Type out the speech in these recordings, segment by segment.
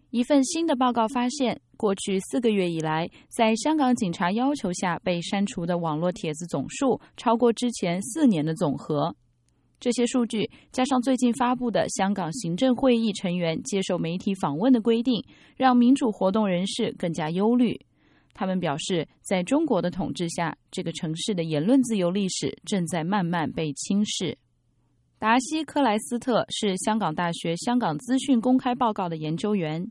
一份新的报告发现，过去4个月以来，在香港警察要求下被删除的网络帖子总数超过之前4年的总和。这些数据加上最近发布的香港行政会议成员接受媒体访问的规定，让民主活动人士更加忧虑。他们表示，在中国的统治下，这个城市的言论自由历史正在慢慢被轻视。达西·克莱斯特是香港大学香港资讯公开报告的研究员。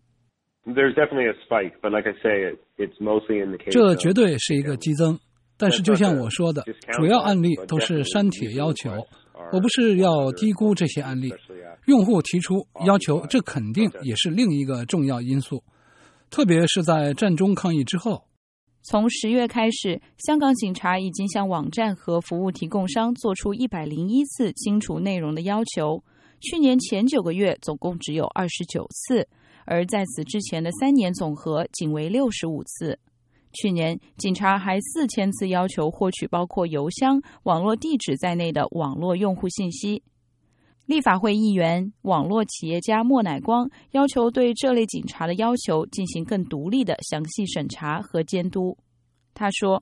这绝对是一个激增，但是就像我说的，主要案例都是删帖要求。我不是要低估这些案例，用户提出要求，这肯定也是另一个重要因素，特别是在战中抗议之后。 从10月开始，香港警察已经向网站和服务提供商做出101次清除内容的要求，去年前9个月总共只有29次，而在此之前的3年总和仅为65次。去年，警察还4000次要求获取包括邮箱、网络地址在内的网络用户信息。立法会议员、网络企业家莫乃光要求对这类警察的要求进行更独立的详细审查和监督。他说，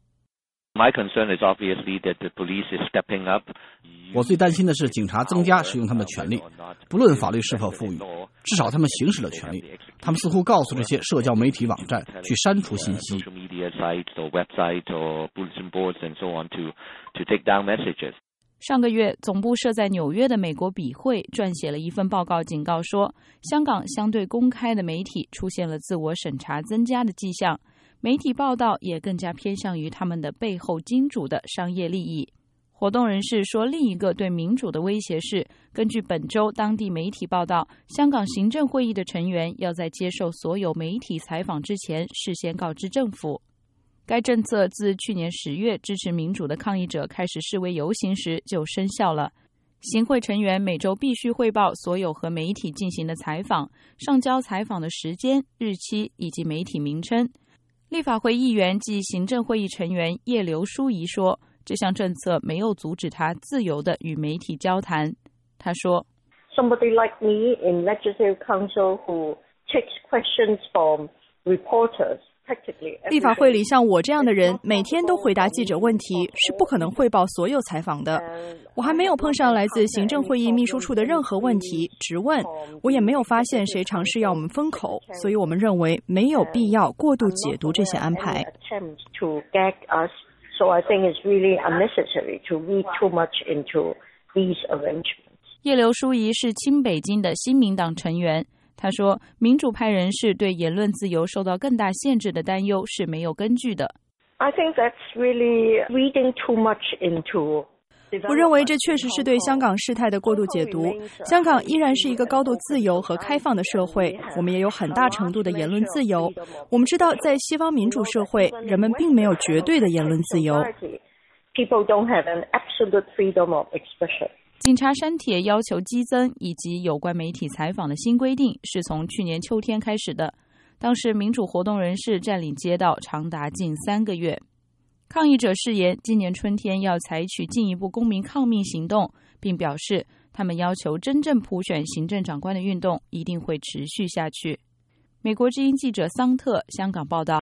我最担心的是警察增加使用他们的权利，不论法律是否赋予，至少他们行使了权利。他们似乎告诉这些社交媒体网站去删除信息。 上个月，总部设在纽约的美国笔会撰写了一份报告，警告说，香港相对公开的媒体出现了自我审查增加的迹象，媒体报道也更加偏向于他们的背后金主的商业利益。活动人士说，另一个对民主的威胁是，根据本周当地媒体报道，香港行政会议的成员要在接受所有媒体采访之前事先告知政府。该政策自去年10月支持民主的抗议者开始示威游行时就生效了。行会成员每周必须汇报所有和媒体进行的采访，上交采访的时间、日期以及媒体名称。立法会议员及行政会议成员叶刘淑仪说，这项政策没有阻止他自由地与媒体交谈。他说 Somebody like me in Legislative Council who takes questions from reporters 立法会里像我这样的人每天都回答记者问题，是不可能汇报所有采访的。我还没有碰上来自行政会议秘书处的任何问题质问，我也没有发现谁尝试要我们封口，所以我们认为没有必要过度解读这些安排。 叶刘淑仪是亲北京的新民党成员。他说，民主派人士对言论自由受到更大限制的担忧是没有根据的。 我认为这确实是对香港事态的过度解读。香港依然是一个高度自由和开放的社会，我们也有很大程度的言论自由。我们知道，在西方民主社会，人们并没有绝对的言论自由。 警察删帖要求激增以及有关媒体采访的新规定是从去年秋天开始的，当时民主活动人士占领街道长达近3个月。抗议者誓言今年春天要采取进一步公民抗命行动，并表示他们要求真正普选行政长官的运动一定会持续下去。美国之音记者桑特香港报道。